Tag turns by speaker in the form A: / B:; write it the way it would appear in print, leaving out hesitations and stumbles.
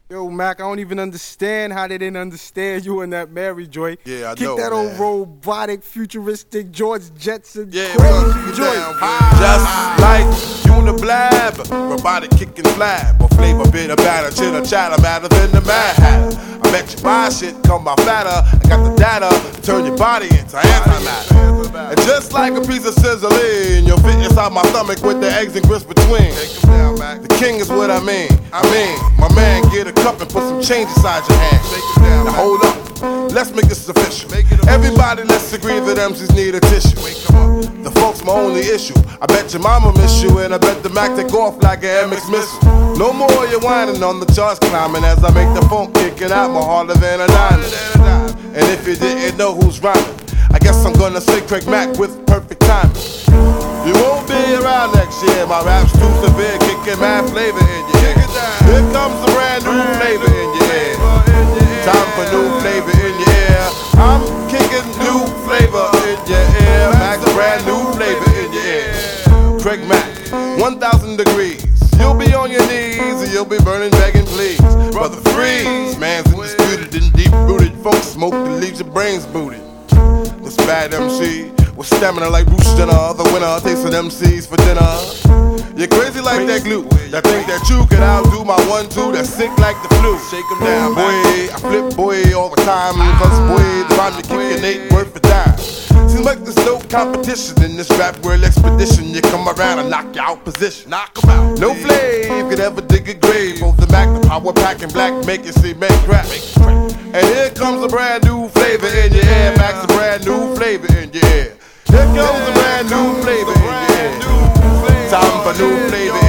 A: Yo, Mac, I don't even understand how they didn't understand you in that Mary joint.
B: Yeah, I
A: Kick
B: know,
A: that old
B: man.
A: robotic, futuristic George Jetson
B: Yeah,
A: crazy joint.
B: Just like Uniblab, robotic kicking flab, or flavor bit of batter, chitter chatter, madder than the Mad Hatter. I bet you buy shit, come by fatter. I got the data to turn your body into antimatter. And just like a piece of sizzling, you'll fit inside my stomach with the eggs and grits between. The king is what I mean. My man, get a cup and put some change inside your hand. Now hold up, let's make this official. Everybody, let's agree that MCs need a tissue. The folks my only issue. I bet your mama miss you, and I bet the Mac take off like an MX missile. No more you whining on the charts climbing as I make the funk kicking out more harder than a diamond. And if you didn't know who's rhyming, I guess I'm gonna say Craig Mack with perfect timing. You won't be around next year. My rap's too severe, kicking mad flavor in your ear. Here comes the brand new flavor in your ear. Time for new flavor in your ear. I'm kicking new flavor in your ear. Max, brand new flavor in your ear. Craig Mack, 1,000 degrees. You'll be on your knees and you'll be burning, begging, please. Brother Freeze, man's indisputed and deep-rooted. Folks smoke that leaves your brains booted. This bad MC with stamina like Bruce Jenner, the winner takes an MCs for dinner. You're crazy like that glue, that think that you can outdo my 1-2 that's sick like the flu. Shake 'em down, boy, I flip boy all the time, cause boy, the rhyme you kickin' ain't worth a dime. Seems like there's no competition in this rap world expedition. You come around and knock you out position. Knock 'em out. No flame could ever dig a grave. Both the Mac, the power pack, and black make it see make crack. And here comes a brand new flavor in your ear. Max, a brand new flavor in your ear. Here comes a brand new flavor in your ear. Time for new flavor